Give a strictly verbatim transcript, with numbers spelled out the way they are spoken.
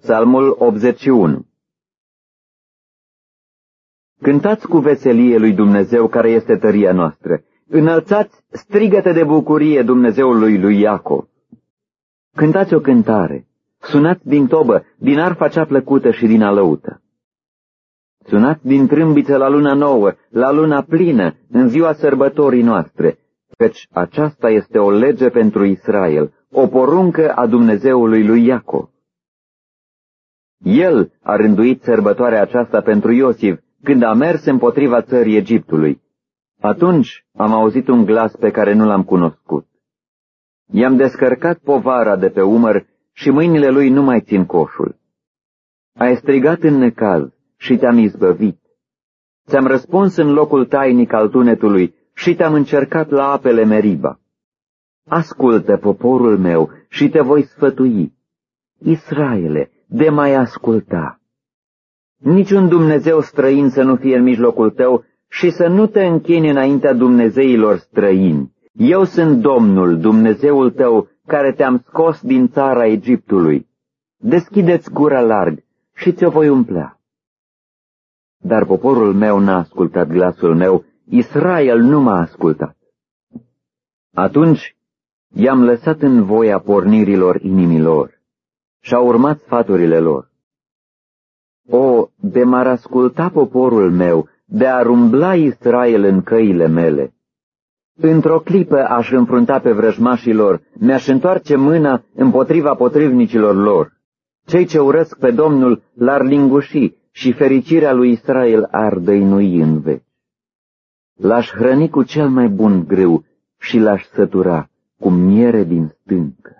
Psalmul optzeci și unu. Cântați cu veselie lui Dumnezeu, care este tăria noastră. Înălțați strigăte de bucurie Dumnezeului lui Iacov. Cântați o cântare, sunați din tobă, din arfa cea plăcută și din alăută. Sunați din trâmbiță la luna nouă, la luna plină, în ziua sărbătorii noastre, căci aceasta este o lege pentru Israel, o poruncă a Dumnezeului lui Iacov. El a rânduit sărbătoarea aceasta pentru Iosif, când a mers împotriva țării Egiptului. Atunci am auzit un glas pe care nu l-am cunoscut. I-am descărcat povara de pe umăr și mâinile lui nu mai țin coșul. Ai strigat în necaz și te-am izbăvit. Ți-am răspuns în locul tainic al tunetului și te-am încercat la apele Meriba. Ascultă, poporul meu, și te voi sfătui. Israele, de mai asculta. Niciun Dumnezeu străin să nu fie în mijlocul tău și să nu te închini înaintea dumnezeilor străini. Eu sunt Domnul, Dumnezeul tău, care te-am scos din țara Egiptului. Deschideți gura larg și ți-o voi umplea. Dar poporul meu n-a ascultat glasul meu, Israel nu m-a ascultat. Atunci i-am lăsat în voia pornirilor inimilor și-au urmat sfaturile lor. O, de m-ar asculta poporul meu, de a rumbla Israel în căile mele. Într-o clipă aș înfrunta pe vrăjmașii lor, mi-aș întoarce mâna împotriva potrivnicilor lor. Cei ce urăsc pe Domnul l-ar linguși și fericirea lui Israel ar dăinui în veci. L-aș hrăni cu cel mai bun grâu și l-aș sătura cu miere din stâncă.